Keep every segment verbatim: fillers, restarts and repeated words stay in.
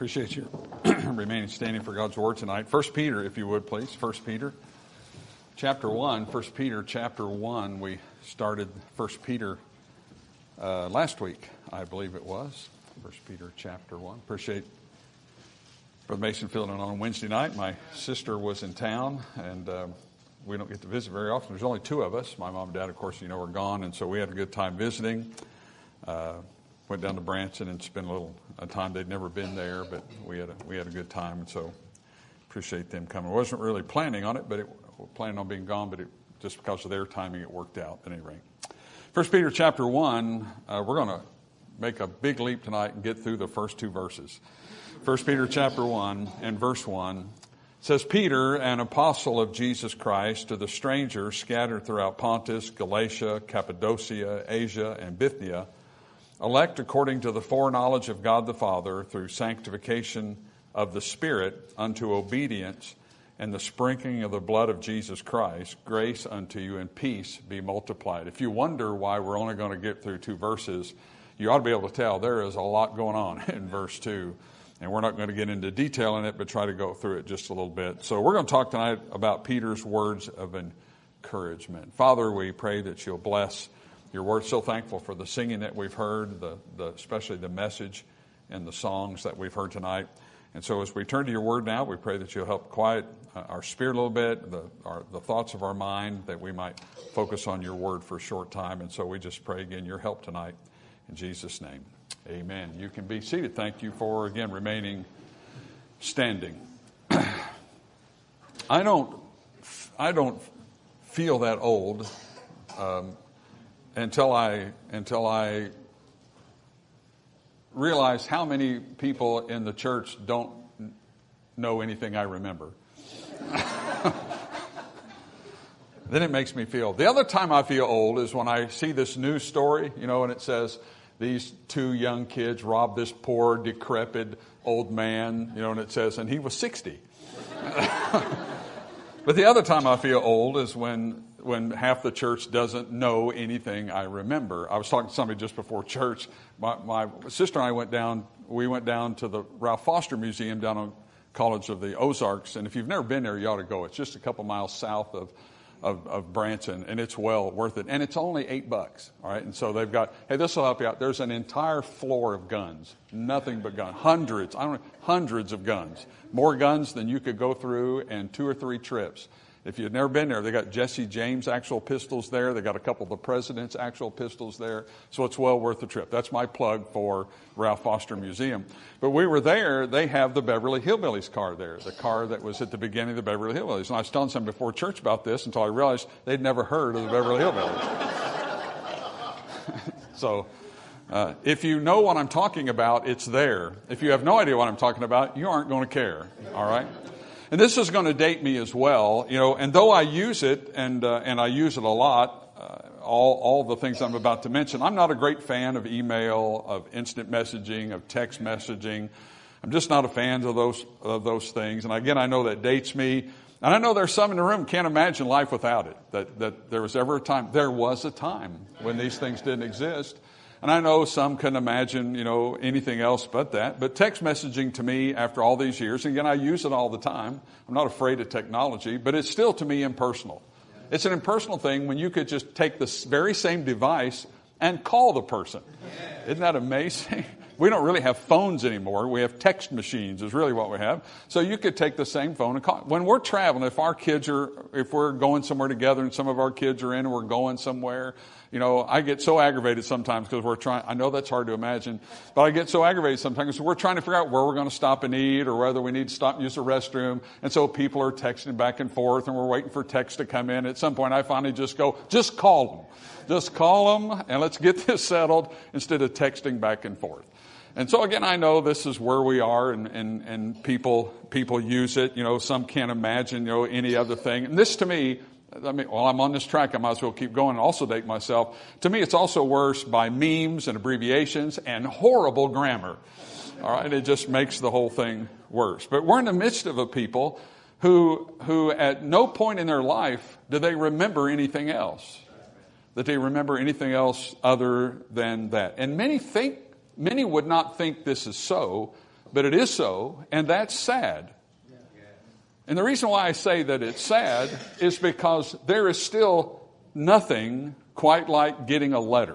Appreciate you remaining standing for God's Word tonight. First Peter, if you would, please. First Peter, chapter one. First Peter, chapter one. We started First Peter uh, last week, I believe it was. First Peter, chapter one. Appreciate Brother Mason filling in on Wednesday night. My sister was in town, and uh, we don't get to visit very often. There's only two of us. My mom and dad, of course, you know, are gone, and so we had a good time visiting. Uh, Went down to Branson and spent a little a time. They'd never been there, but we had a, we had a good time, and so appreciate them coming. I wasn't really planning on it, but it, planning on being gone, but it, just because of their timing, it worked out at any rate. First Peter chapter one, uh, we're going to make a big leap tonight and get through the first two verses. First Peter chapter one and verse one says, Peter, an apostle of Jesus Christ, to the strangers scattered throughout Pontus, Galatia, Cappadocia, Asia, and Bithynia, elect according to the foreknowledge of God the Father through sanctification of the Spirit unto obedience and the sprinkling of the blood of Jesus Christ, grace unto you and peace be multiplied. If you wonder why we're only going to get through two verses, you ought to be able to tell there is a lot going on in verse two. And we're not going to get into detail in it, but try to go through it just a little bit. So we're going to talk tonight about Peter's words of encouragement. Father, we pray that you'll bless your word. So thankful for the singing that we've heard, the, the especially the message and the songs that we've heard tonight. And so as we turn to your word now, we pray that you'll help quiet uh, our spirit a little bit, the, our, the thoughts of our mind, that we might focus on your word for a short time. And so we just pray again your help tonight in Jesus' name. Amen. You can be seated. Thank you for, again, remaining standing. I don't, I don't feel that old. Um, Until I until I realize how many people in the church don't know anything I remember. Then it makes me feel. The other time I feel old is when I see this news story, you know, and it says these two young kids robbed this poor, decrepit old man, you know, and it says, and he was sixty. But the other time I feel old is when when half the church doesn't know anything I remember. I was talking to somebody just before church. My, my sister and I went down, we went down to the Ralph Foster Museum down on College of the Ozarks. And if you've never been there, you ought to go. It's just a couple miles south of, of, of Branson, and it's well worth it. And it's only eight bucks, all right? And so they've got, hey, this will help you out. There's an entire floor of guns, nothing but guns, hundreds, I don't know, hundreds of guns, more guns than you could go through in two or three trips. If you've never been there, they got Jesse James' actual pistols there. They got a couple of the president's actual pistols there. So it's well worth the trip. That's my plug for Ralph Foster Museum. But we were there. They have the Beverly Hillbillies car there, the car that was at the beginning of the Beverly Hillbillies. And I was telling some before church about this until I realized they'd never heard of the Beverly Hillbillies. So uh, if you know what I'm talking about, it's there. If you have no idea what I'm talking about, you aren't going to care. All right? And this is going to date me as well, you know, and though I use it, and uh, and I use it a lot, uh, all, all the things I'm about to mention, I'm not a great fan of email, of instant messaging, of text messaging. I'm just not a fan of those of those things. And again, I know that dates me. And I know there's some in the room who can't imagine life without it, that, that there was ever a time, there was a time when these things didn't exist. And I know some can imagine, you know, anything else but that. But text messaging to me after all these years, and again, I use it all the time. I'm not afraid of technology, but it's still to me impersonal. It's an impersonal thing when you could just take this very same device and call the person. Isn't that amazing? We don't really have phones anymore. We have text machines is really what we have. So you could take the same phone and call. When we're traveling, if our kids are, if we're going somewhere together and some of our kids are in and we're going somewhere, you know, I get so aggravated sometimes because we're trying, I know that's hard to imagine, but I get so aggravated sometimes because we're trying to figure out where we're going to stop and eat or whether we need to stop and use the restroom. And so people are texting back and forth and we're waiting for text to come in. At some point I finally just go, just call them. Just call them and let's get this settled instead of texting back and forth. And so again, I know this is where we are and, and, and people, people use it. You know, some can't imagine, you know, any other thing. And this to me, I mean, while I'm on this track, I might as well keep going and also date myself. To me, it's also worse by memes and abbreviations and horrible grammar. All right. It just makes the whole thing worse. But we're in the midst of a people who, who at no point in their life do they remember anything else, that they remember anything else other than that. And many think, many would not think this is so, but it is so, and that's sad. And the reason why I say that it's sad is because there is still nothing quite like getting a letter.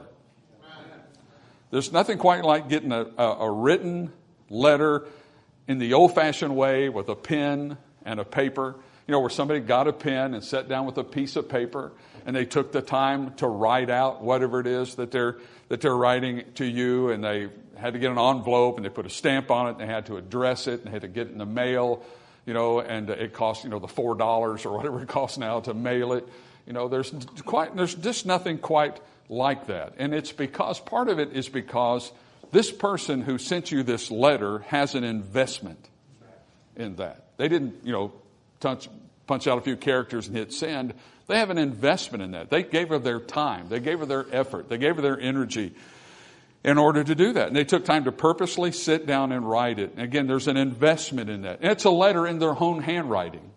There's nothing quite like getting a, a, a written letter in the old-fashioned way with a pen and a paper, you know, where somebody got a pen and sat down with a piece of paper and they took the time to write out whatever it is that they're that they're writing to you, and they had to get an envelope and they put a stamp on it and they had to address it and they had to get it in the mail, you know, and it cost, you know, the four dollars or whatever it costs now to mail it. You know, there's quite there's just nothing quite like that. And it's because, part of it is because this person who sent you this letter has an investment in that. They didn't, you know, touch, punch out a few characters and hit send. They have an investment in that. They gave her their time. They gave her their effort. They gave her their energy in order to do that. And they took time to purposely sit down and write it. And again, there's an investment in that. And it's a letter in their own handwriting.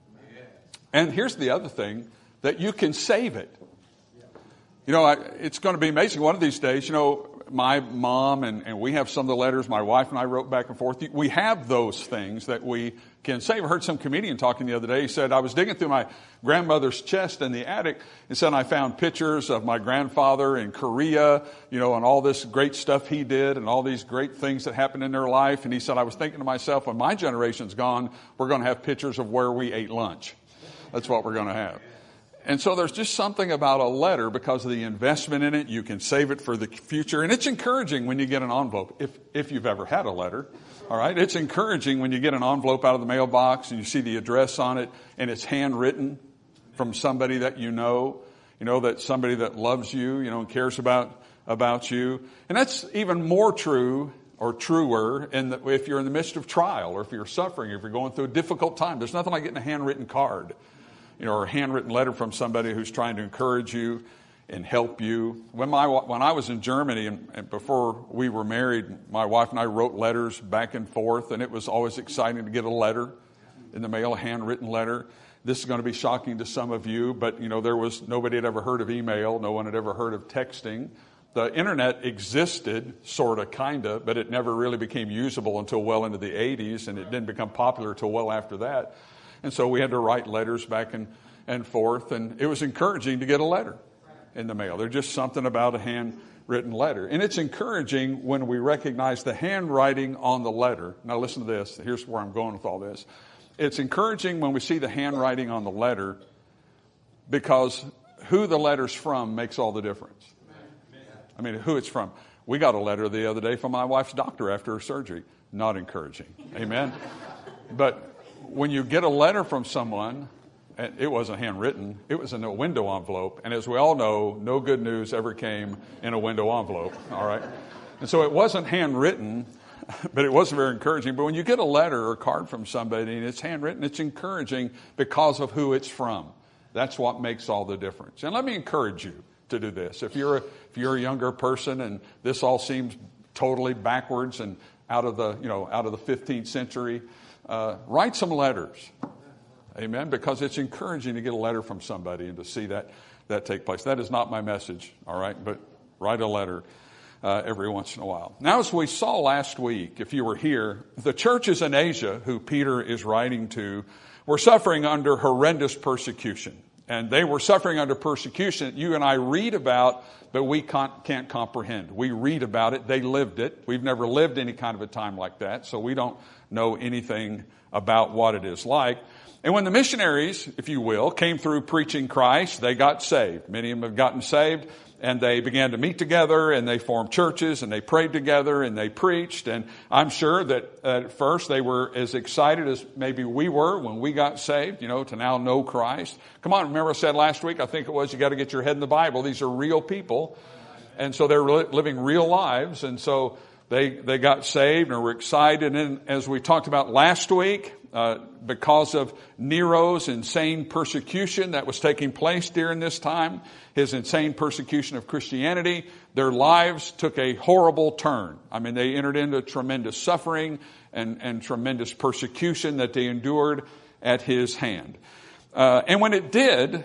And here's the other thing, that you can save it. You know, I, it's going to be amazing one of these days. You know, my mom and, and we have some of the letters my wife and I wrote back and forth. We have those things that we can save. I heard some comedian talking the other day. He said, I was digging through my grandmother's chest in the attic and said I found pictures of my grandfather in Korea, you know, and all this great stuff he did and all these great things that happened in their life. And he said, I was thinking to myself, when my generation's gone, we're going to have pictures of where we ate lunch. That's what we're going to have. And so there's just something about a letter, because of the investment in it. You can save it for the future. And it's encouraging when you get an envelope, if if you've ever had a letter. All right. It's encouraging when you get an envelope out of the mailbox and you see the address on it and it's handwritten from somebody that you know, you know, that somebody that loves you, you know, and cares about, about you. And that's even more true or truer in the, if you're in the midst of trial, or if you're suffering, if you're going through a difficult time. There's nothing like getting a handwritten card, you know, or a handwritten letter from somebody who's trying to encourage you and help you. When my when I was in Germany and, and before we were married, my wife and I wrote letters back and forth, and it was always exciting to get a letter in the mail, a handwritten letter. This is going to be shocking to some of you, but you know, there was nobody had ever heard of email, no one had ever heard of texting. The internet existed, sort of, kind of, but it never really became usable until well into the eighties, and it didn't become popular until well after that. And so we had to write letters back and, and forth, and it was encouraging to get a letter in the mail. There's just something about a handwritten letter. And it's encouraging when we recognize the handwriting on the letter. Now listen to this. Here's where I'm going with all this. It's encouraging when we see the handwriting on the letter, because who the letter's from makes all the difference. I mean, who it's from. We got a letter the other day from my wife's doctor after her surgery. Not encouraging. Amen? But when you get a letter from someone, and it wasn't handwritten, it was in a window envelope. And as we all know, no good news ever came in a window envelope. All right? And so it wasn't handwritten, but it wasn't very encouraging. But when you get a letter or card from somebody and it's handwritten, it's encouraging because of who it's from. That's what makes all the difference. And let me encourage you to do this. If you're a, if you're a younger person and this all seems totally backwards and out of the, you know, out of the fifteenth century, uh, write some letters. Amen. Because it's encouraging to get a letter from somebody and to see that, that take place. That is not my message. All right. But write a letter, uh, every once in a while. Now, as we saw last week, if you were here, the churches in Asia who Peter is writing to were suffering under horrendous persecution. And they were suffering under persecution that you and I read about, but we can't, can't comprehend. We read about it. They lived it. We've never lived any kind of a time like that, so we don't know anything about what it is like. And when the missionaries, if you will, came through preaching Christ, they got saved. Many of them have gotten saved, and they began to meet together, and they formed churches, and they prayed together, and they preached. And I'm sure that at first they were as excited as maybe we were when we got saved, you know, to now know Christ. Come on, remember I said last week, I think it was, you got to get your head in the Bible. These are real people. And so they're living real lives. And so they, they got saved and were excited. And as we talked about last week, Uh, because of Nero's insane persecution that was taking place during this time, his insane persecution of Christianity, their lives took a horrible turn. I mean, they entered into tremendous suffering and, and tremendous persecution that they endured at his hand. Uh, and when it did,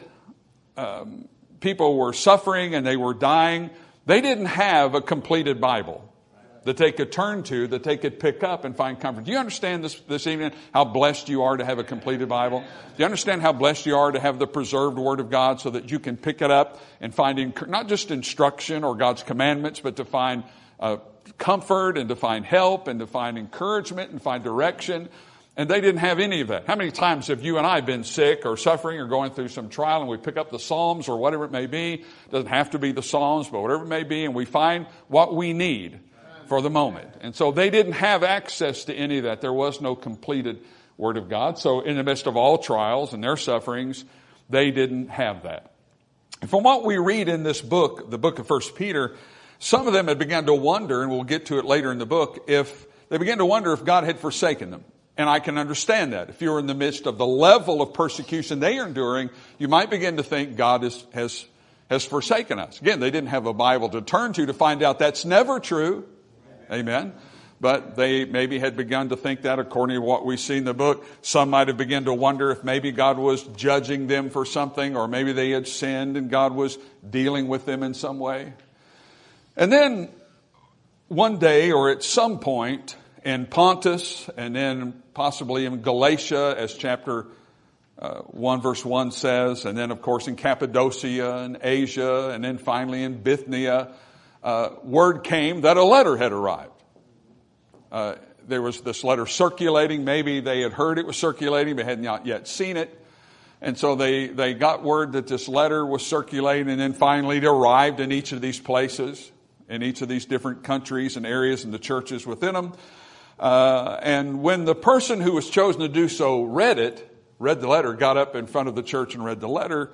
um, people were suffering and they were dying. They didn't have a completed Bible. that they could turn to, that they could pick up and find comfort. Do you understand this, this evening how blessed you are to have a completed Bible? Do you understand how blessed you are to have the preserved Word of God so that you can pick it up and find inc- not just instruction or God's commandments, but to find uh, comfort and to find help and to find encouragement and find direction? And they didn't have any of that. How many times have you and I been sick or suffering or going through some trial, and we pick up the Psalms or whatever it may be? It doesn't have to be the Psalms, but whatever it may be, and we find what we need for the moment. And so they didn't have access to any of that. There was no completed Word of God. So in the midst of all trials and their sufferings, they didn't have that. And from what we read in this book, the book of First Peter, some of them had begun to wonder, and we'll get to it later in the book, if they began to wonder if God had forsaken them. And I can understand that. If you're in the midst of the level of persecution they are enduring, you might begin to think God is, has, has forsaken us. Again, they didn't have a Bible to turn to to find out that's never true. Amen. But they maybe had begun to think that according to what we see in the book. Some might have begun to wonder if maybe God was judging them for something, or maybe they had sinned and God was dealing with them in some way. And then one day, or at some point, in Pontus, and then possibly in Galatia, as chapter uh, one verse one says, and then of course in Cappadocia and Asia, and then finally in Bithynia, uh, word came that a letter had arrived. Uh, there was this letter circulating. Maybe they had heard it was circulating, but had not yet seen it. And so they, they got word that this letter was circulating, and then finally it arrived in each of these places, in each of these different countries and areas and the churches within them. Uh, and when the person who was chosen to do so read it, read the letter, got up in front of the church and read the letter,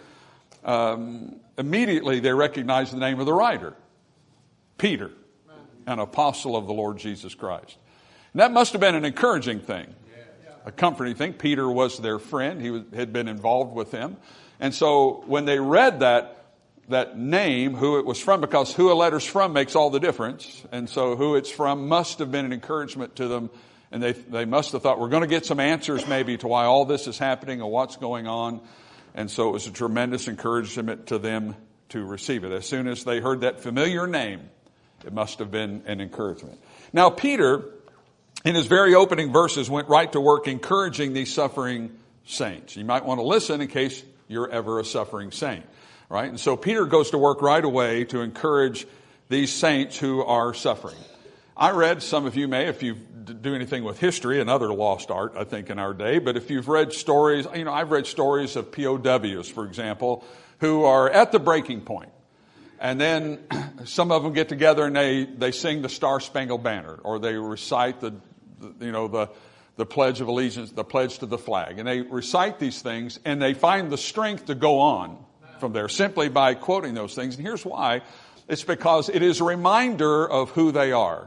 um, immediately they recognized the name of the writer, Peter, an apostle of the Lord Jesus Christ. And that must have been an encouraging thing, a comforting thing. Peter was their friend. He was, had been involved with them. And so when they read that, that name, who it was from, because who a letter's from makes all the difference. And so who it's from must have been an encouragement to them. And they, they must have thought, we're going to get some answers maybe to why all this is happening or what's going on. And so it was a tremendous encouragement to them to receive it. As soon as they heard that familiar name, it must have been an encouragement. Now, Peter, in his very opening verses, went right to work encouraging these suffering saints. You might want to listen in case you're ever a suffering saint. Right? And so Peter goes to work right away to encourage these saints who are suffering. I read, some of you may, if you do anything with history, another lost art, I think, in our day, but if you've read stories, you know, I've read stories of P O Ws, for example, who are at the breaking point. And then some of them get together and they, they sing the Star Spangled Banner, or they recite the, the you know, the, the Pledge of Allegiance, the pledge to the flag. And they recite these things and they find the strength to go on from there simply by quoting those things. And here's why. It's because it is a reminder of who they are.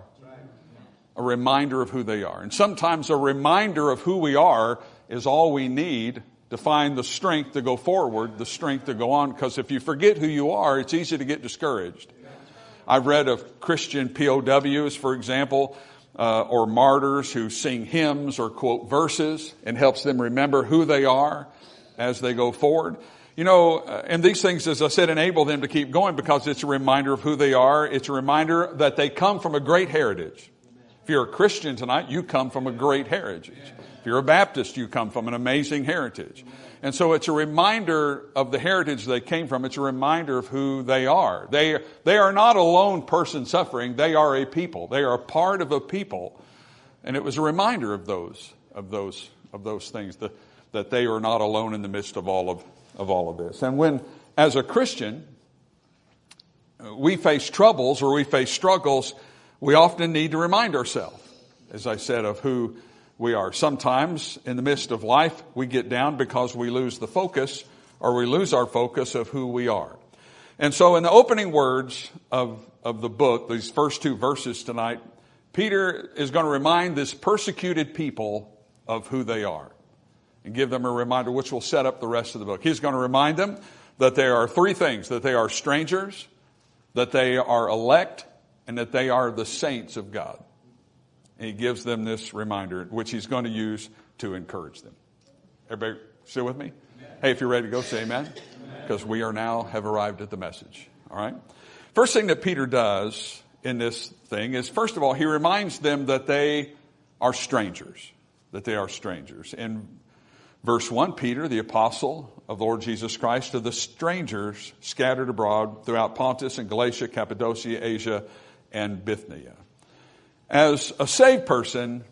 A reminder of who they are. And sometimes a reminder of who we are is all we need to find the strength to go forward, the strength to go on. Because if you forget who you are, it's easy to get discouraged. I've read of Christian P O Ws, for example, uh, or martyrs who sing hymns or quote verses and helps them remember who they are as they go forward. You know, and these things, as I said, enable them to keep going because it's a reminder of who they are. It's a reminder that they come from a great heritage. If you're a Christian tonight, you come from a great heritage. If you're a Baptist, you come from an amazing heritage. And so it's a reminder of the heritage they came from. It's a reminder of who they are. They, they are not a lone person suffering. They are a people. They are a part of a people. And it was a reminder of those, of those, of those things, that, that they are not alone in the midst of all of of all of this. And when, as a Christian, we face troubles or we face struggles, we often need to remind ourselves, as I said, of who we are. Sometimes in the midst of life, we get down because we lose the focus or we lose our focus of who we are. And so in the opening words of, of the book, these first two verses tonight, Peter is going to remind this persecuted people of who they are. And give them a reminder which will set up the rest of the book. He's going to remind them that there are three things: that they are strangers, that they are elect, and that they are the saints of God. And he gives them this reminder, which he's going to use to encourage them. Everybody still with me? Amen. Hey, if you're ready to go, say amen. Because we are now have arrived at the message. All right. First thing that Peter does in this thing is, first of all, he reminds them that they are strangers, that they are strangers. In verse one, Peter, the apostle of the Lord Jesus Christ, to the strangers scattered abroad throughout Pontus and Galatia, Cappadocia, Asia, and Bithynia. As a saved person,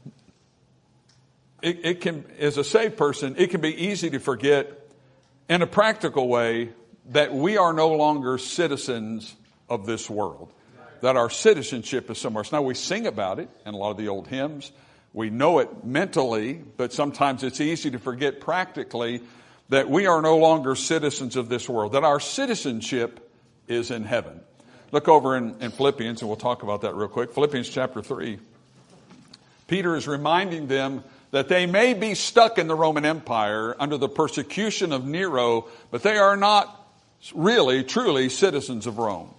it, it can, as a saved person, it can be easy to forget in a practical way that we are no longer citizens of this world, that our citizenship is somewhere else. Now, we sing about it in a lot of the old hymns. We know it mentally, but sometimes it's easy to forget practically that we are no longer citizens of this world, that our citizenship is in heaven. Look over in, in Philippians, and we'll talk about that real quick. Philippians chapter three. Peter is reminding them that they may be stuck in the Roman Empire under the persecution of Nero, but they are not really, truly citizens of Rome.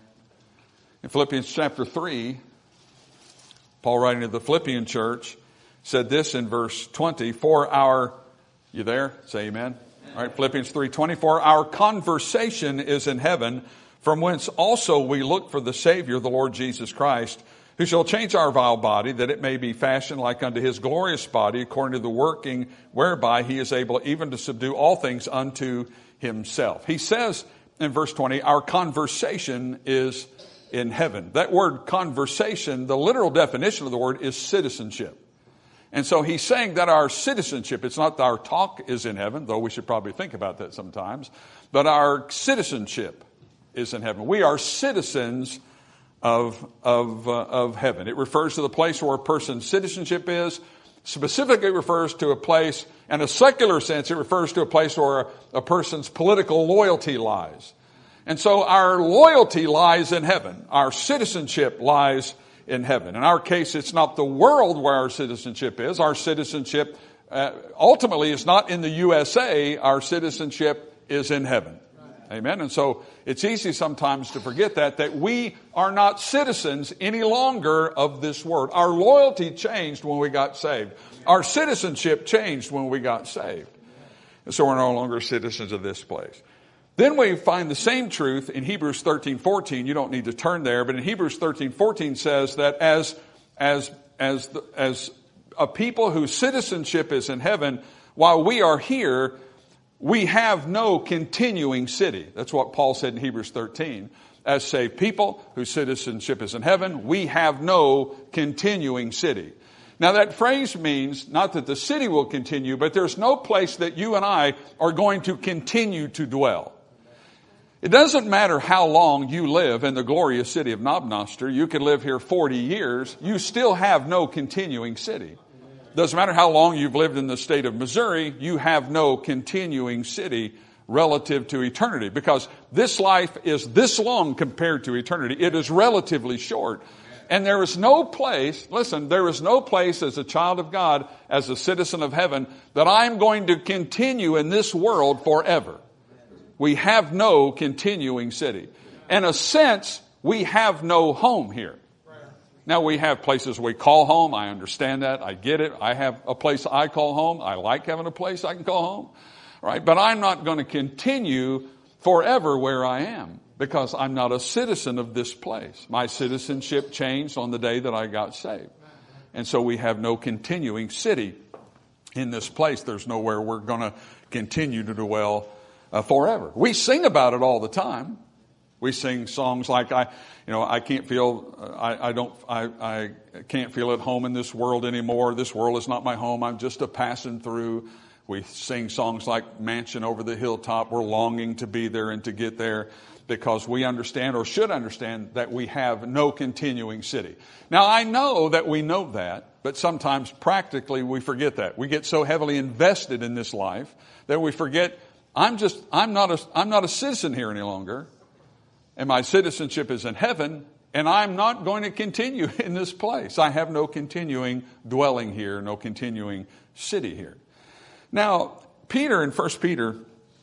In Philippians chapter three, Paul, writing to the Philippian church, said this in verse twenty, for our, you there? Say amen. All right, Philippians three twenty, for our conversation is in heaven, from whence also we look for the Savior, the Lord Jesus Christ, who shall change our vile body, that it may be fashioned like unto his glorious body, according to the working whereby he is able even to subdue all things unto himself. He says in verse twenty, our conversation is in heaven. That word conversation, the literal definition of the word is citizenship. And so he's saying that our citizenship, it's not that our talk is in heaven, though we should probably think about that sometimes, but our citizenship is in heaven. We are citizens of, of, uh, of heaven. It refers to the place where a person's citizenship is. Specifically refers to a place, in a secular sense, it refers to a place where a, a person's political loyalty lies. And so our loyalty lies in heaven. Our citizenship lies in heaven. In our case, it's not the world where our citizenship is. Our citizenship uh, ultimately is not in the U S A. Our citizenship is in heaven. Amen. And so it's easy sometimes to forget that, that we are not citizens any longer of this world. Our loyalty changed when we got saved. Our citizenship changed when we got saved. And so we're no longer citizens of this place. Then we find the same truth in Hebrews thirteen fourteen. You don't need to turn there, but in Hebrews thirteen fourteen says that as, as, as, the, as a people whose citizenship is in heaven, while we are here, we have no continuing city. That's what Paul said in Hebrews thirteen. As saved people whose citizenship is in heaven, we have no continuing city. Now that phrase means not that the city will continue, but there's no place that you and I are going to continue to dwell. It doesn't matter how long you live in the glorious city of Knob-Noster. You could live here forty years. You still have no continuing city. Doesn't matter how long you've lived in the state of Missouri, you have no continuing city relative to eternity, because this life is this long compared to eternity. It is relatively short. And there is no place, listen, there is no place as a child of God, as a citizen of heaven, that I'm going to continue in this world forever. We have no continuing city. In a sense, we have no home here. Now, we have places we call home. I understand that. I get it. I have a place I call home. I like having a place I can call home. Right? But I'm not going to continue forever where I am, because I'm not a citizen of this place. My citizenship changed on the day that I got saved. And so we have no continuing city in this place. There's nowhere we're going to continue to dwell uh, forever. We sing about it all the time. We sing songs like, I, you know, I can't feel, I, I don't, I, I can't feel at home in this world anymore. This world is not my home. I'm just a passing through. We sing songs like Mansion Over the Hilltop. We're longing to be there and to get there, because we understand, or should understand, that we have no continuing city. Now, I know that we know that, but sometimes practically we forget that. We get so heavily invested in this life that we forget, I'm just, I'm not a, I'm not a citizen here any longer. And my citizenship is in heaven, and I'm not going to continue in this place. I have no continuing dwelling here, no continuing city here. Now, Peter in First Peter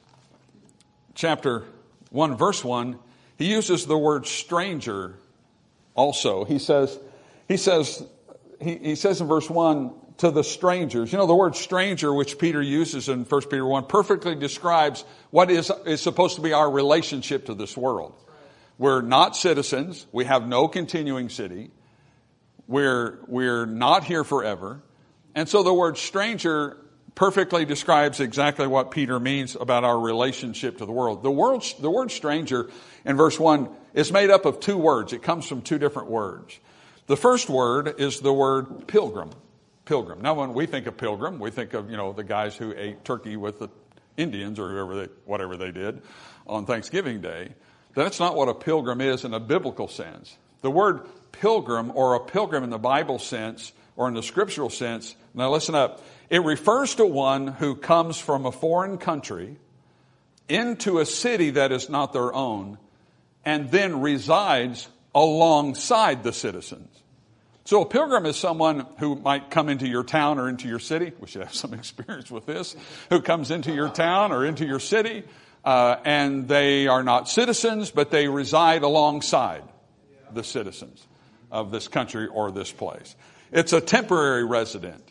chapter one, verse one, he uses the word stranger also. He says, he says, he, he says in verse one, to the strangers. You know, the word stranger, which Peter uses in First Peter one, perfectly describes what is, is supposed to be our relationship to this world. We're not citizens. We have no continuing city. We're, we're not here forever. And so the word stranger perfectly describes exactly what Peter means about our relationship to the world. The word, the word stranger in verse one is made up of two words. It comes from two different words. The first word is the word pilgrim. Pilgrim. Now, when we think of pilgrim, we think of, you know, the guys who ate turkey with the Indians or whoever they, whatever they did on Thanksgiving Day. That's not what a pilgrim is in a biblical sense. The word pilgrim, or a pilgrim in the Bible sense or in the scriptural sense, now listen up, it refers to one who comes from a foreign country into a city that is not their own and then resides alongside the citizens. So a pilgrim is someone who might come into your town or into your city. We should have some experience with this. Who comes into your town or into your city, uh, and they are not citizens, but they reside alongside the citizens of this country or this place. It's a temporary resident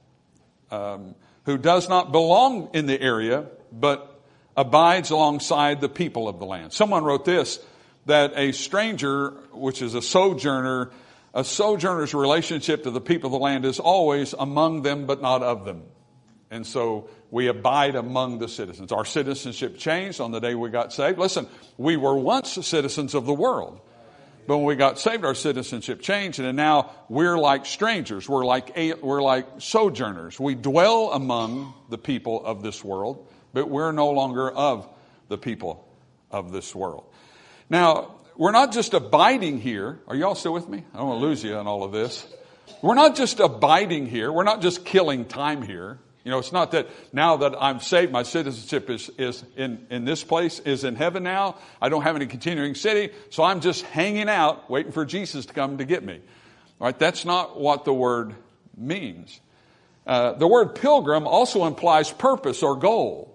um, who does not belong in the area, but abides alongside the people of the land. Someone wrote this, that a stranger, which is a sojourner, a sojourner's relationship to the people of the land is always among them, but not of them. And so we abide among the citizens. Our citizenship changed on the day we got saved. Listen, we were once citizens of the world. But when we got saved, our citizenship changed, and now we're like strangers. We're like we're like sojourners. We dwell among the people of this world, but we're no longer of the people of this world. Now, we're not just abiding here. Are you all still with me? I don't want to lose you in all of this. We're not just abiding here. We're not just killing time here. You know, it's not that now that I'm saved, my citizenship is, is in, in this place, is in heaven now. I don't have any continuing city, so I'm just hanging out, waiting for Jesus to come to get me. All right, that's not what the word means. Uh, the word pilgrim also implies purpose or goal.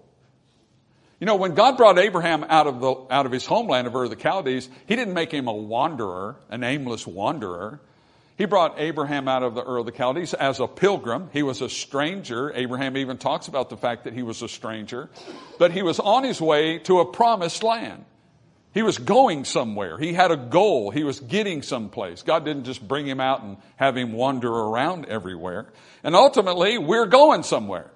You know, when God brought Abraham out of the out of his homeland of Ur of the Chaldees, he didn't make him a wanderer, an aimless wanderer. He brought Abraham out of the Ur of the Chaldees as a pilgrim. He was a stranger. Abraham even talks about the fact that he was a stranger. But he was on his way to a promised land. He was going somewhere. He had a goal. He was getting someplace. God didn't just bring him out and have him wander around everywhere. And ultimately, we're going somewhere.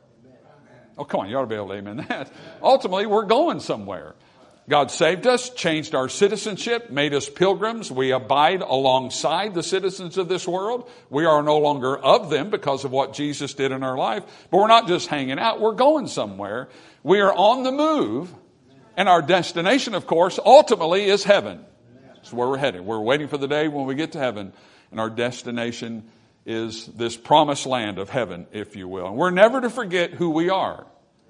Oh, come on, you ought to be able to amen that. Ultimately, we're going somewhere. God saved us, changed our citizenship, made us pilgrims. We abide alongside the citizens of this world. We are no longer of them because of what Jesus did in our life. But we're not just hanging out. We're going somewhere. We are on the move. And our destination, of course, ultimately is heaven. That's where we're headed. We're waiting for the day when we get to heaven. And our destination is this promised land of heaven, if you will. And we're never to forget who we are.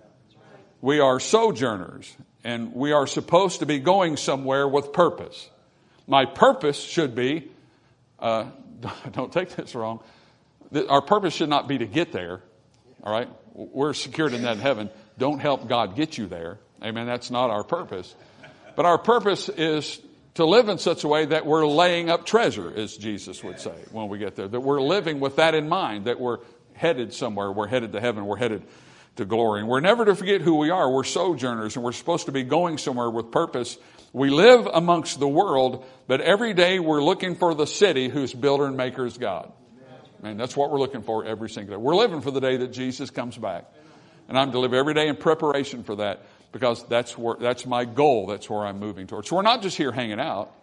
We are sojourners. And we are supposed to be going somewhere with purpose. My purpose should be, uh, don't take this wrong, our purpose should not be to get there. All right? We're secured in that heaven. Don't help God get you there. Amen. That's not our purpose. But our purpose is to live in such a way that we're laying up treasure, as Jesus would say when we get there. That we're living with that in mind, that we're headed somewhere. We're headed to heaven. We're headed to glory. And we're never to forget who we are. We're sojourners, and we're supposed to be going somewhere with purpose. We live amongst the world, but every day we're looking for the city whose builder and maker is God. And that's what we're looking for every single day. We're living for the day that Jesus comes back. And I'm to live every day in preparation for that, because that's where that's my goal. That's where I'm moving towards. So we're not just here hanging out.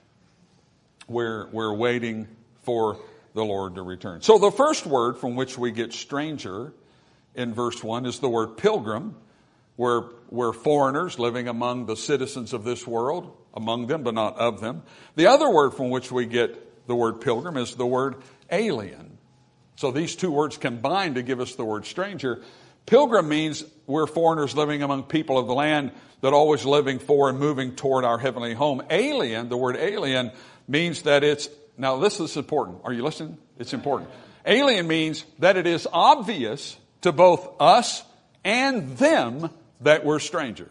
We're, we're waiting for the Lord to return. So the first word from which we get stranger in verse one is the word pilgrim. We're, we're foreigners living among the citizens of this world, among them, but not of them. The other word from which we get the word pilgrim is the word alien. So these two words combine to give us the word stranger. Pilgrim means we're foreigners living among people of the land, that always living for and moving toward our heavenly home. Alien, the word alien, means that it's, now this is important. Are you listening? It's important. Alien means that it is obvious to both us and them that we're strangers.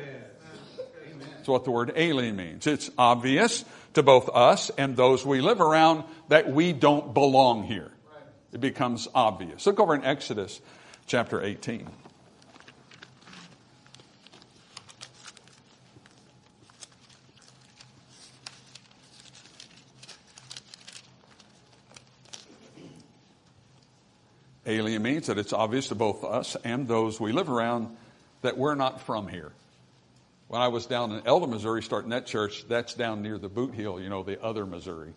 That's what the word alien means. It's obvious to both us and those we live around that we don't belong here. It becomes obvious. Look over in Exodus chapter eighteen. Alien means that it's obvious to both us and those we live around that we're not from here. When I was down in Elda, Missouri, starting that church, that's down near the Boot Hill, you know, the other Missouri.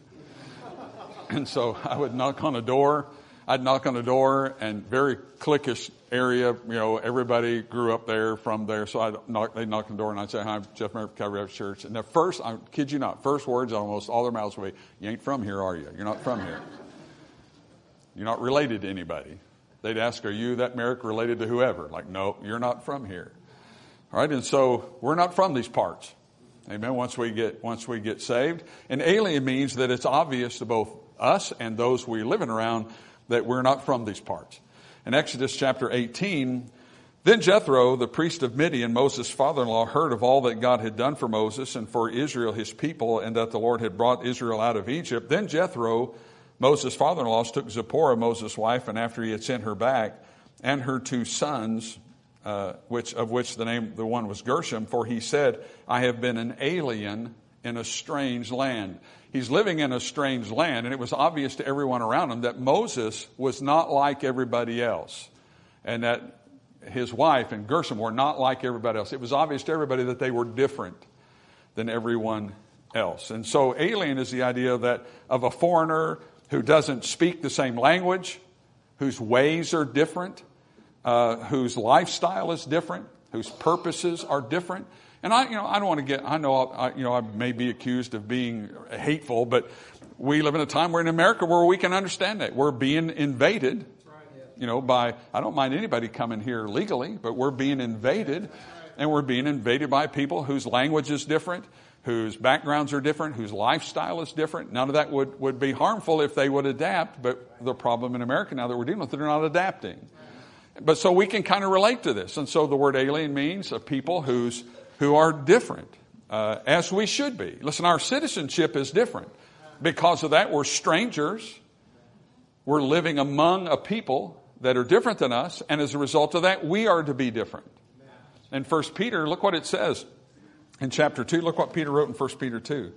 And so I would knock on a door. I'd knock on a door, and very cliquish area, you know, everybody grew up there, from there. So I'd knock, they'd knock on the door, and I'd say, "Hi, I'm Jeff Merritt, Calvary Baptist Church." And the first, I kid you not, first words on almost all their mouths would be, "You ain't from here, are you? You're not from here. You're not related to anybody." They'd ask, "Are you that Merrick related to whoever?" Like, "No, you're not from here." All right, and so we're not from these parts. Amen. Once we get once we get saved, and alien means that it's obvious to both us and those we living around that we're not from these parts. In Exodus chapter eighteen, then Jethro, the priest of Midian, Moses' father-in-law, heard of all that God had done for Moses and for Israel, his people, and that the Lord had brought Israel out of Egypt. Then Jethro, Moses' father-in-law, took Zipporah, Moses' wife, and after he had sent her back, and her two sons, uh, which of which the name the one was Gershom, for he said, "I have been an alien in a strange land." He's living in a strange land, and it was obvious to everyone around him that Moses was not like everybody else, and that his wife and Gershom were not like everybody else. It was obvious to everybody that they were different than everyone else. And so alien is the idea that of a foreigner who doesn't speak the same language, whose ways are different, uh, whose lifestyle is different, whose purposes are different. And I, you know, I don't want to get, I know, I, you know, I may be accused of being hateful, but we live in a time, we're in America where we can understand that. We're being invaded, you know, by, I don't mind anybody coming here legally, but we're being invaded, and we're being invaded by people whose language is different, whose backgrounds are different, whose lifestyle is different. None of that would, would be harmful if they would adapt, but the problem in America now that we're dealing with, they're not adapting. But so we can kind of relate to this. And so the word alien means a people whose who are different, uh, as we should be. Listen, our citizenship is different. Because of that, we're strangers. We're living among a people that are different than us, and as a result of that, we are to be different. In First Peter, look what it says in chapter two. Look what Peter wrote in First Peter two.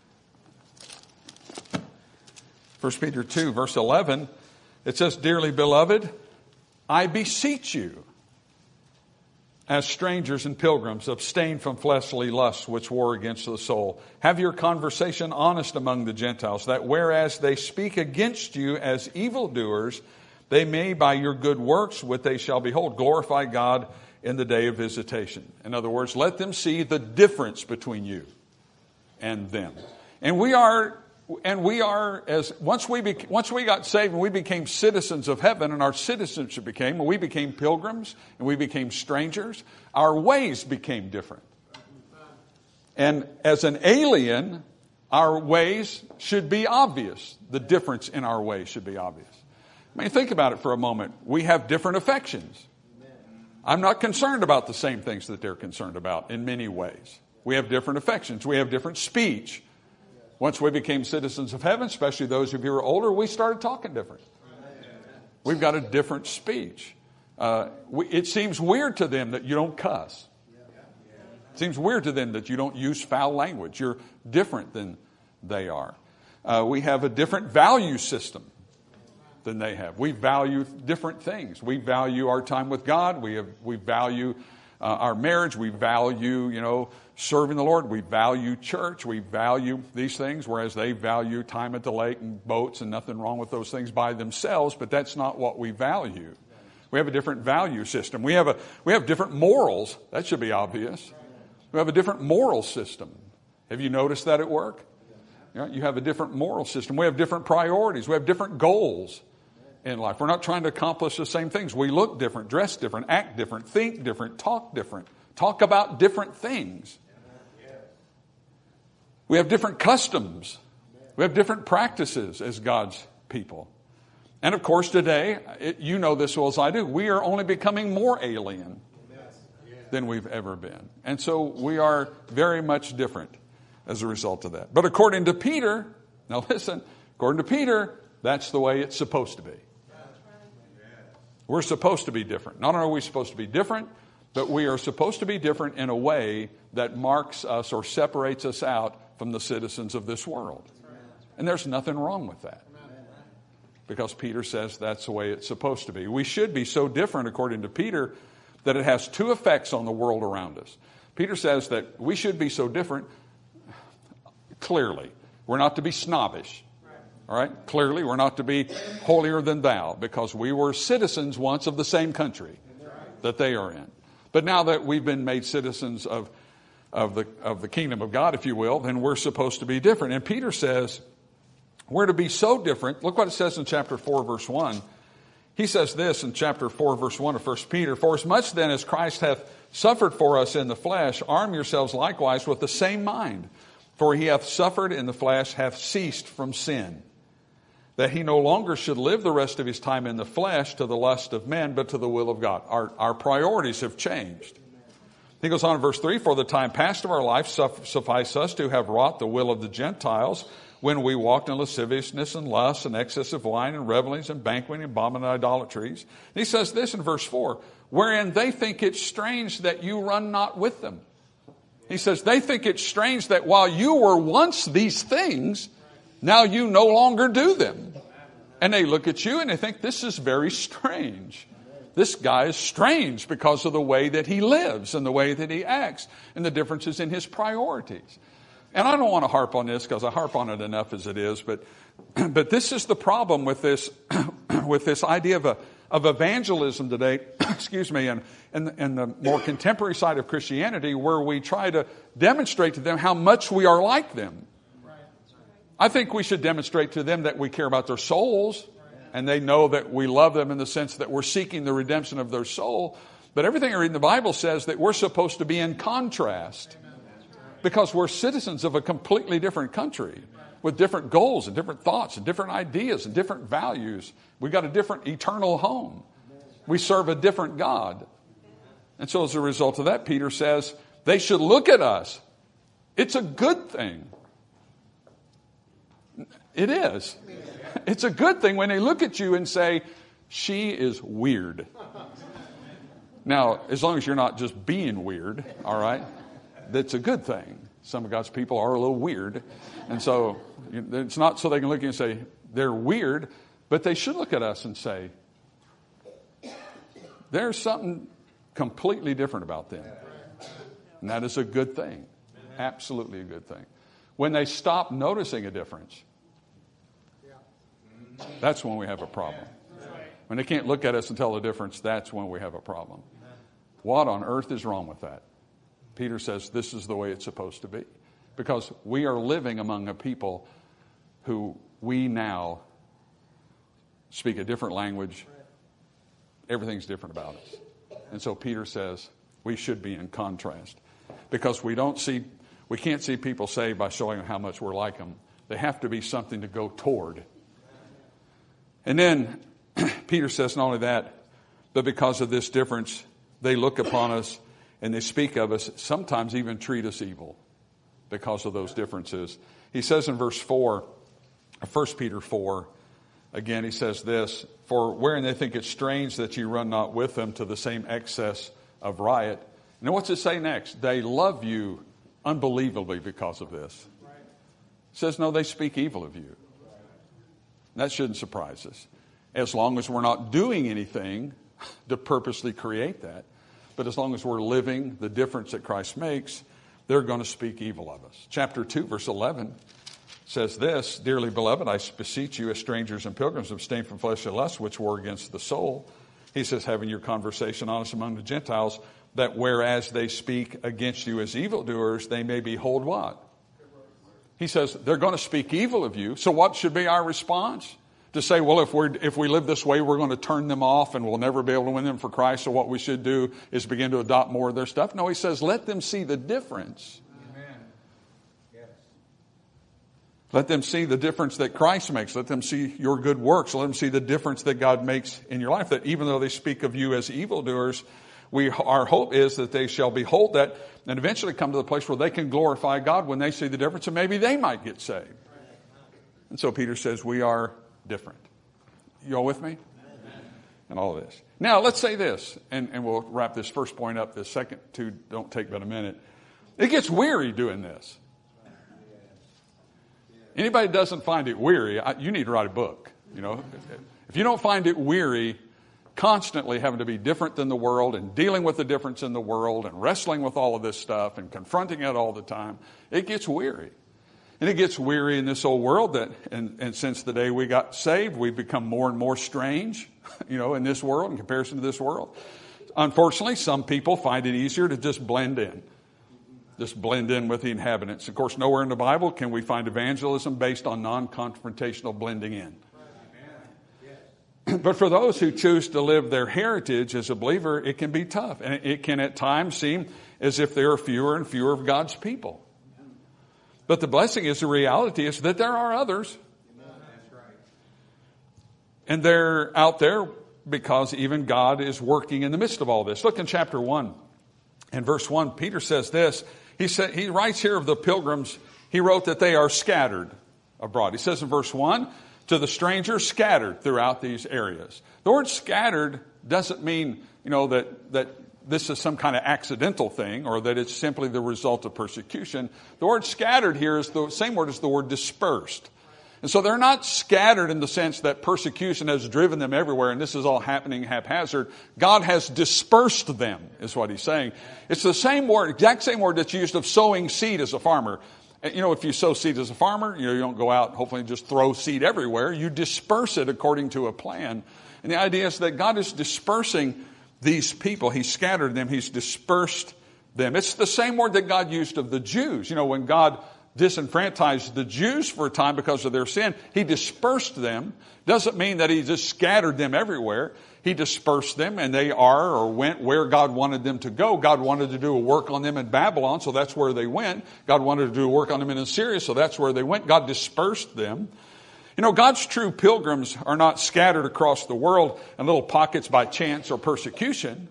First Peter two, verse eleven, it says, "Dearly beloved, I beseech you, as strangers and pilgrims, abstain from fleshly lusts which war against the soul. Have your conversation honest among the Gentiles, that whereas they speak against you as evildoers, they may by your good works, which they shall behold, glorify God in the day of visitation." In other words, let them see the difference between you and them. And we are, and we are as once we be, once we got saved and we became citizens of heaven, and our citizenship became, when we became pilgrims and we became strangers, our ways became different. And as an alien, our ways should be obvious. The difference in our ways should be obvious. I mean, think about it for a moment. We have different affections. I'm not concerned about the same things that they're concerned about in many ways. We have different affections. We have different speech. Once we became citizens of heaven, especially those of you who are older, we started talking different. We've got a different speech. Uh, we, it seems weird to them that you don't cuss. It seems weird to them that you don't use foul language. You're different than they are. Uh, we have a different value system than they have. We value different things. We value our time with God. We have, we value uh, our marriage. We value, you know, serving the Lord. We value church. We value these things, whereas they value time at the lake and boats, and nothing wrong with those things by themselves, but that's not what we value. We have a different value system. We have a we have different morals. That should be obvious. We have a different moral system. Have you noticed that at work? You know, you have a different moral system. We have different priorities. We have different goals in life. We're not trying to accomplish the same things. We look different, dress different, act different, think different, talk different, talk about different things. We have different customs. We have different practices as God's people. And of course today, it, you know this as well as I do, we are only becoming more alien than we've ever been. And so we are very much different as a result of that. But according to Peter, now listen, according to Peter, that's the way it's supposed to be. We're supposed to be different. Not only are we supposed to be different, but we are supposed to be different in a way that marks us or separates us out from the citizens of this world. And there's nothing wrong with that. because Peter says that's the way it's supposed to be. We should be so different, according to Peter, that it has two effects on the world around us. Peter says that we should be so different. Clearly, we're not to be snobbish. All right? Clearly, we're not to be holier than thou, because we were citizens once of the same country that they are in. But now that we've been made citizens of, of, the, of the kingdom of God, if you will, then we're supposed to be different. And Peter says we're to be so different. Look what it says in chapter four, verse one. He says this in chapter four, verse one of First Peter, "For as much then as Christ hath suffered for us in the flesh, arm yourselves likewise with the same mind. For he hath suffered in the flesh, hath ceased from sin, that he no longer should live the rest of his time in the flesh to the lust of men, but to the will of God." Our, our priorities have changed. He goes on in verse three, "For the time past of our life suffice us to have wrought the will of the Gentiles, when we walked in lasciviousness and lust and excess of wine and revelings and banqueting and abominable idolatries." And he says this in verse four, "Wherein they think it strange that you run not with them." He says they think it strange that while you were once these things, now you no longer do them. And they look at you and they think, this is very strange. This guy is strange because of the way that he lives and the way that he acts and the differences in his priorities. And I don't want to harp on this because I harp on it enough as it is, but but this is the problem with this with this idea of a, of evangelism today, excuse me, and, and, and the more contemporary side of Christianity, where we try to demonstrate to them how much we are like them. I think we should demonstrate to them that we care about their souls, and they know that we love them in the sense that we're seeking the redemption of their soul. But everything I read in the Bible says that we're supposed to be in contrast, because we're citizens of a completely different country with different goals and different thoughts and different ideas and different values. We've got a different eternal home. We serve a different God. And so as a result of that, Peter says they should look at us. It's a good thing. It is. It's a good thing when they look at you and say, she is weird. Now, as long as you're not just being weird, all right, that's a good thing. Some of God's people are a little weird. And so it's not so they can look at you and say, they're weird, but they should look at us and say, there's something completely different about them. And that is a good thing. Absolutely a good thing. When they stop noticing a difference, that's when we have a problem. When they can't look at us and tell the difference, that's when we have a problem. What on earth is wrong with that? Peter says this is the way it's supposed to be. Because we are living among a people who we now speak a different language. Everything's different about us. And so Peter says we should be in contrast. Because we don't see, we can't see people saved by showing them how much we're like them. They have to be something to go toward. And then Peter says not only that, but because of this difference, they look upon us and they speak of us, sometimes even treat us evil because of those differences. He says in verse four, First Peter four, again he says this, "For wherein they think it strange that you run not with them to the same excess of riot." Now what's it say next? They love you unbelievably because of this. It says no, they speak evil of you. That shouldn't surprise us, as long as we're not doing anything to purposely create that. But as long as we're living the difference that Christ makes, they're going to speak evil of us. Chapter two, verse eleven says this, "Dearly beloved, I beseech you as strangers and pilgrims, abstain from fleshly lusts which war against the soul." He says, "Having your conversation honest among the Gentiles, that whereas they speak against you as evildoers, they may behold" what? He says they're going to speak evil of you. So what should be our response? To say, well, if we if we live this way, we're going to turn them off and we'll never be able to win them for Christ. So what we should do is begin to adopt more of their stuff. No, he says, let them see the difference. Amen. Yes. Let them see the difference that Christ makes. Let them see your good works. Let them see the difference that God makes in your life. That even though they speak of you as evildoers, we our hope is that they shall behold that and eventually come to the place where they can glorify God when they see the difference, and maybe they might get saved. And so Peter says we are different. You all with me? Amen. And all of this. Now, let's say this, and, and we'll wrap this first point up. The second two don't take but a minute. It gets weary doing this. Anybody that doesn't find it weary, I, you need to write a book. You know, if you don't find it weary constantly having to be different than the world and dealing with the difference in the world and wrestling with all of this stuff and confronting it all the time, it gets weary. And it gets weary in this old world that, and, and since the day we got saved, we've become more and more strange, you know, in this world in comparison to this world. Unfortunately, some people find it easier to just blend in. Just blend in with the inhabitants. Of course, nowhere in the Bible can we find evangelism based on non-confrontational blending in. But for those who choose to live their heritage as a believer, it can be tough. And it can at times seem as if there are fewer and fewer of God's people. But the blessing is, the reality is that there are others. And they're out there because even God is working in the midst of all this. Look in chapter one and verse one. Peter says this. He said, he writes here of the pilgrims. He wrote that they are scattered abroad. He says in verse one, to the strangers scattered throughout these areas. The word scattered doesn't mean, you know, that, that this is some kind of accidental thing or that it's simply the result of persecution. The word scattered here is the same word as the word dispersed. And so they're not scattered in the sense that persecution has driven them everywhere and this is all happening haphazard. God has dispersed them, is what he's saying. It's the same word, exact same word that's used of sowing seed as a farmer. You know, if you sow seed as a farmer, you know, you don't go out, hopefully just throw seed everywhere. You disperse it according to a plan. And the idea is that God is dispersing these people. He scattered them. He's dispersed them. It's the same word that God used of the Jews. You know, when God disenfranchised the Jews for a time because of their sin, he dispersed them. Doesn't mean that he just scattered them everywhere. He dispersed them and they are or went where God wanted them to go. God wanted to do a work on them in Babylon, so that's where they went. God wanted to do a work on them in Assyria, so that's where they went. God dispersed them. You know, God's true pilgrims are not scattered across the world in little pockets by chance or persecution.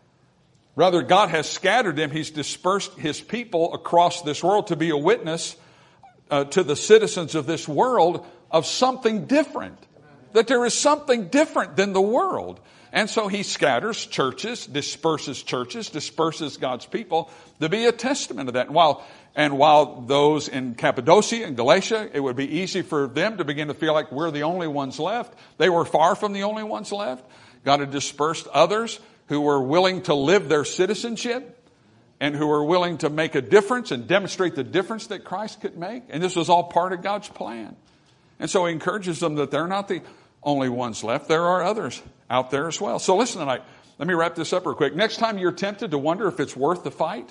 Rather, God has scattered them. He's dispersed his people across this world to be a witness uh, to the citizens of this world of something different. That there is something different than the world. And so he scatters churches, disperses churches, disperses God's people to be a testament of that. And while, and while those in Cappadocia and Galatia, it would be easy for them to begin to feel like we're the only ones left. They were far from the only ones left. God had dispersed others who were willing to live their citizenship and who were willing to make a difference and demonstrate the difference that Christ could make. And this was all part of God's plan. And so he encourages them that they're not the only ones left. There are others out there as well. So listen tonight. Let me wrap this up real quick. Next time you're tempted to wonder if it's worth the fight,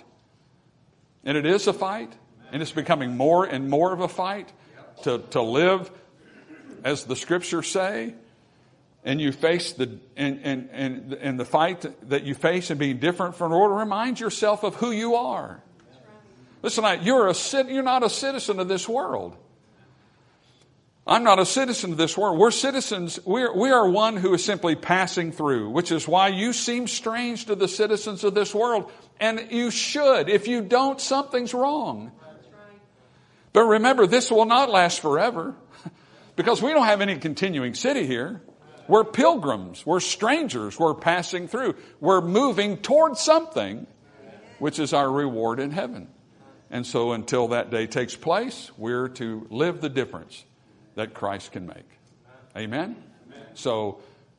and it is a fight, and it's becoming more and more of a fight to, to live as the scriptures say, and you face the and, and, and, and the fight that you face and being different from the world, remind yourself of who you are. Listen, you're a you're not a citizen of this world. I'm not a citizen of this world. We're citizens. We're, we are one who is simply passing through, which is why you seem strange to the citizens of this world. And you should. If you don't, something's wrong. That's right. But remember, this will not last forever because we don't have any continuing city here. We're pilgrims. We're strangers. We're passing through. We're moving towards something, which is our reward in heaven. And so until that day takes place, we're to live the difference that Christ can make. Amen? Amen? So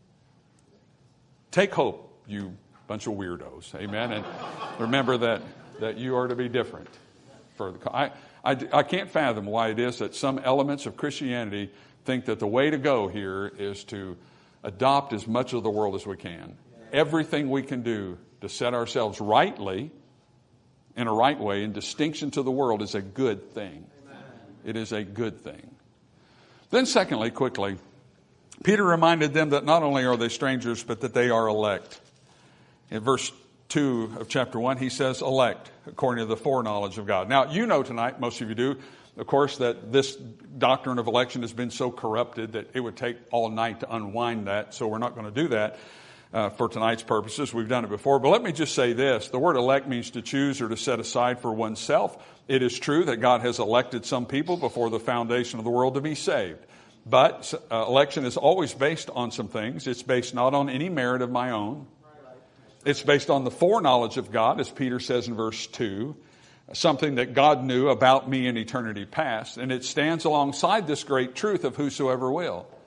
take hope, you bunch of weirdos. Amen? And remember that, that you are to be different. For the, I, I, I can't fathom why it is that some elements of Christianity think that the way to go here is to adopt as much of the world as we can. Everything we can do to set ourselves rightly, in a right way, in distinction to the world is a good thing. It is a good thing. Then secondly, quickly, Peter reminded them that not only are they strangers, but that they are elect. In verse two of chapter one, he says elect, according to the foreknowledge of God. Now, you know tonight, most of you do, of course, that this doctrine of election has been so corrupted that it would take all night to unwind that, so we're not going to do that uh, for tonight's purposes. We've done it before. But let me just say this. The word elect means to choose or to set aside for oneself. It is true that God has elected some people before the foundation of the world to be saved. But uh, election is always based on some things. It's based not on any merit of my own. It's based on the foreknowledge of God, as Peter says in verse two, something that God knew about me in eternity past. And it stands alongside this great truth of whosoever will.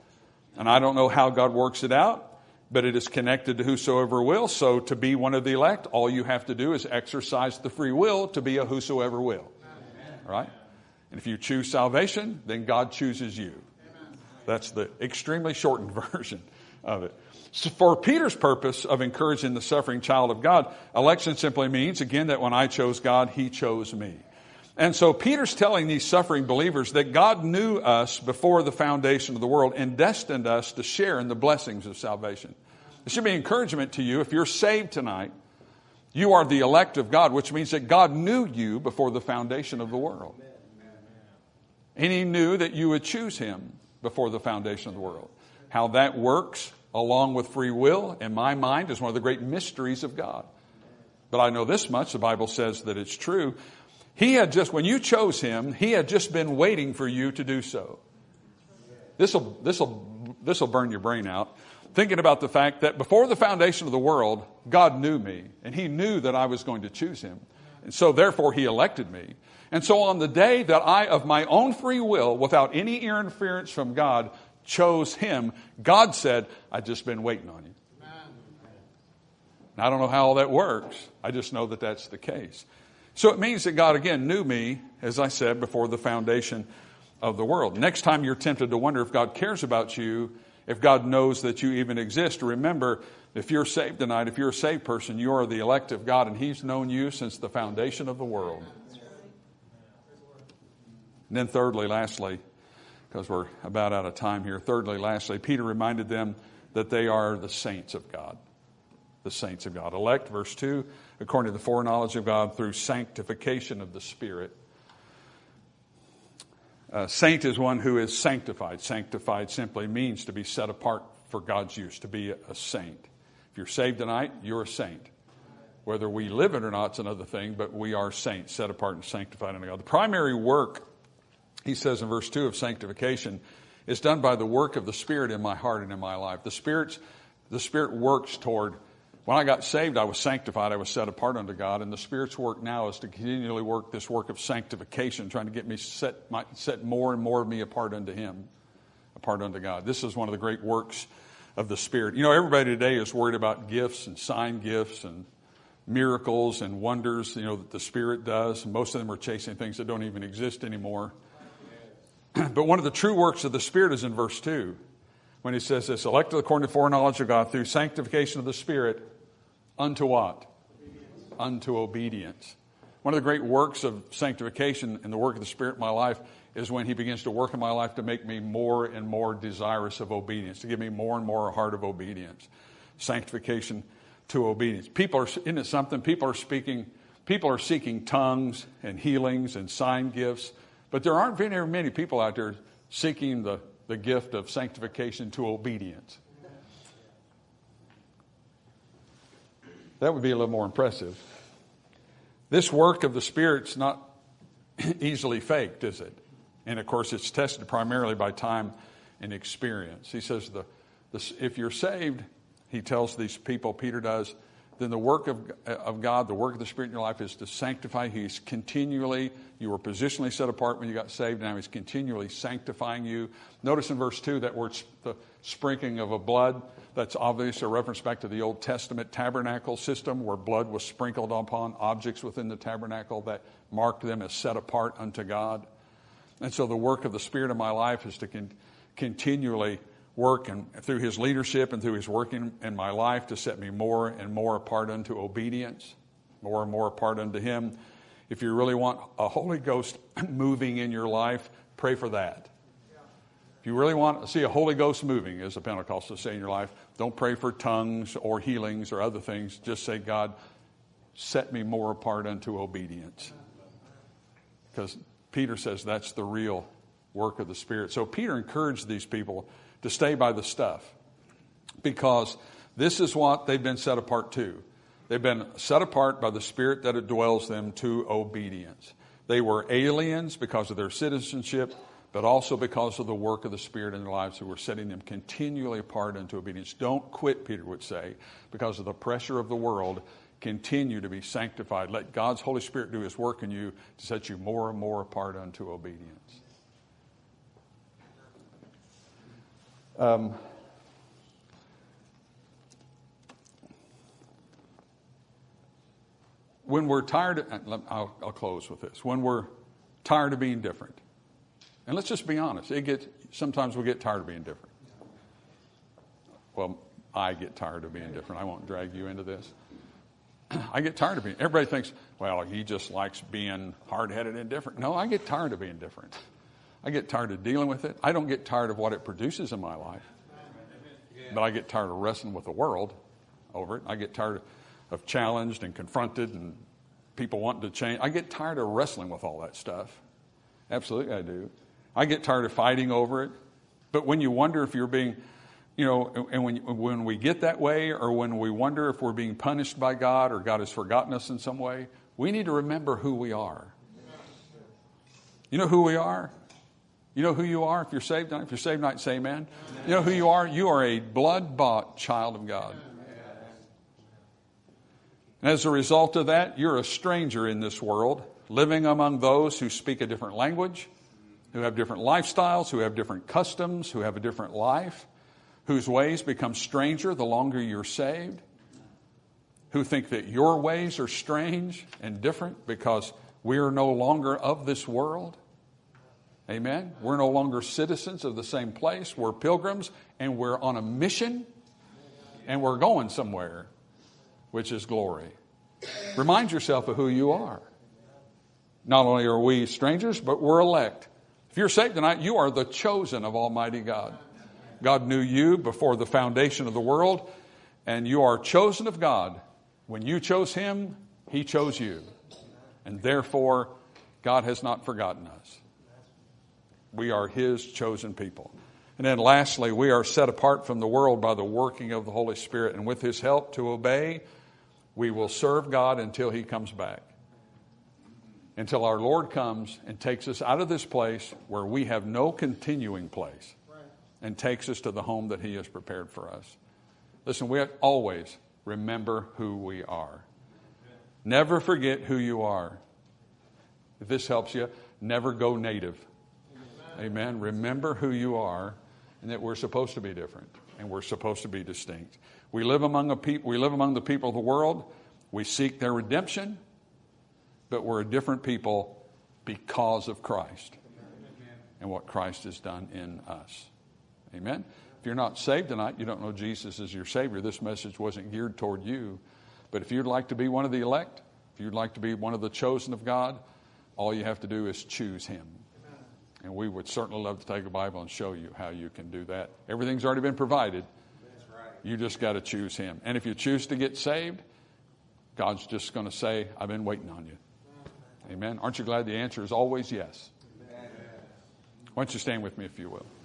And I don't know how God works it out, but it is connected to whosoever will. So to be one of the elect, all you have to do is exercise the free will to be a whosoever will. Amen. Right? And if you choose salvation, then God chooses you. Amen. That's the extremely shortened version of it. So for Peter's purpose of encouraging the suffering child of God, election simply means, again, that when I chose God, he chose me. And so Peter's telling these suffering believers that God knew us before the foundation of the world and destined us to share in the blessings of salvation. It should be encouragement to you. If you're saved tonight, you are the elect of God, which means that God knew you before the foundation of the world. And he knew that you would choose him before the foundation of the world. How that works, along with free will, in my mind, is one of the great mysteries of God. But I know this much, the Bible says that it's true. He had just, when you chose him, he had just been waiting for you to do so. This'll, this'll, this'll burn your brain out. Thinking about the fact that before the foundation of the world, God knew me, and he knew that I was going to choose him. And so therefore he elected me. And so on the day that I, of my own free will, without any interference from God, chose him, God said, I've just been waiting on you. Now, I don't know how all that works. I just know that that's the case. So it means that God, again, knew me, as I said, before the foundation of the world. Next time you're tempted to wonder if God cares about you, if God knows that you even exist, remember, if you're saved tonight, if you're a saved person, you are the elect of God, and he's known you since the foundation of the world. And then thirdly, lastly, because we're about out of time here, thirdly, lastly, Peter reminded them that they are the saints of God. The saints of God. Elect, verse two, according to the foreknowledge of God through sanctification of the Spirit. Uh, saint is one who is sanctified. Sanctified simply means to be set apart for God's use, to be a, a saint. If you're saved tonight, you're a saint. Whether we live it or not is another thing, but we are saints, set apart and sanctified unto God. The primary work, he says in verse two, of sanctification is done by the work of the Spirit in my heart and in my life. The Spirit's, the Spirit works toward. When I got saved, I was sanctified. I was set apart unto God. And the Spirit's work now is to continually work this work of sanctification, trying to get me set, my, set more and more of me apart unto him, apart unto God. This is one of the great works of the Spirit. You know, everybody today is worried about gifts and sign gifts and miracles and wonders, you know, that the Spirit does. And most of them are chasing things that don't even exist anymore. But one of the true works of the Spirit is in verse two. When he says this, elected according to foreknowledge of God through sanctification of the Spirit, unto what? Obedience. Unto obedience. One of the great works of sanctification and the work of the Spirit in my life is when he begins to work in my life to make me more and more desirous of obedience, to give me more and more a heart of obedience. Sanctification to obedience. People are, isn't it something? People are speaking, people are seeking tongues and healings and sign gifts, but there aren't very many people out there seeking the the gift of sanctification to obedience. That would be a little more impressive. This work of the Spirit's not easily faked, is it? And of course, it's tested primarily by time and experience. He says, the, the, if you're saved, he tells these people, Peter does, then the work of, of God, the work of the Spirit in your life is to sanctify. He's continually, you were positionally set apart when you got saved. Now he's continually sanctifying you. Notice in verse two that word, the sprinkling of a blood. That's obviously a reference back to the Old Testament tabernacle system where blood was sprinkled upon objects within the tabernacle that marked them as set apart unto God. And so the work of the Spirit in my life is to con- continually work and through his leadership and through his working in my life to set me more and more apart unto obedience, more and more apart unto him. If you really want a Holy Ghost moving in your life, pray for that. If you really want to see a Holy Ghost moving, as a Pentecostal say in your life, don't pray for tongues or healings or other things. Just say, God, set me more apart unto obedience. Because Peter says that's the real work of the Spirit. So Peter encouraged these people to stay by the stuff, because this is what they've been set apart to. They've been set apart by the Spirit that dwells them to obedience. They were aliens because of their citizenship, but also because of the work of the Spirit in their lives who were setting them continually apart unto obedience. Don't quit, Peter would say, because of the pressure of the world. Continue to be sanctified. Let God's Holy Spirit do his work in you to set you more and more apart unto obedience. Um, when we're tired, of, I'll, I'll close with this. When we're tired of being different, and let's just be honest, it gets, sometimes we get tired of being different. Well, I get tired of being different. I won't drag you into this. I get tired of being, everybody thinks, well, he just likes being hard-headed and different. No, I get tired of being different. I get tired of dealing with it. I don't get tired of what it produces in my life. But I get tired of wrestling with the world over it. I get tired of challenged and confronted and people wanting to change. I get tired of wrestling with all that stuff. Absolutely I do. I get tired of fighting over it. But when you wonder if you're being, you know, and when, when we get that way, or when we wonder if we're being punished by God or God has forgotten us in some way, we need to remember who we are. You know who we are? You know who you are if you're saved tonight? If you're saved tonight, say amen. You know who you are? You are a blood-bought child of God. And as a result of that, you're a stranger in this world, living among those who speak a different language, who have different lifestyles, who have different customs, who have a different life, whose ways become stranger the longer you're saved, who think that your ways are strange and different because we are no longer of this world. Amen? We're no longer citizens of the same place. We're pilgrims, and we're on a mission, and we're going somewhere, which is glory. Remind yourself of who you are. Not only are we strangers, but we're elect. If you're saved tonight, you are the chosen of Almighty God. God knew you before the foundation of the world, and you are chosen of God. When you chose Him, He chose you. And therefore, God has not forgotten us. We are His chosen people. And then lastly, we are set apart from the world by the working of the Holy Spirit. And with His help to obey, we will serve God until He comes back. Until our Lord comes and takes us out of this place where we have no continuing place, and takes us to the home that He has prepared for us. Listen, we always remember who we are. Never forget who you are. If this helps you, never go native. Amen. Remember who you are, and that we're supposed to be different, and we're supposed to be distinct. We live among a people. We live among the people of the world. We seek their redemption, but we're a different people because of Christ and what Christ has done in us. Amen. If you're not saved tonight, you don't know Jesus as your Savior, this message wasn't geared toward you. But if you'd like to be one of the elect, if you'd like to be one of the chosen of God, all you have to do is choose Him. And we would certainly love to take a Bible and show you how you can do that. Everything's already been provided. That's right. You just got to choose Him. And if you choose to get saved, God's just going to say, I've been waiting on you. Amen. Aren't you glad the answer is always yes? Amen. Why don't you stand with me if you will?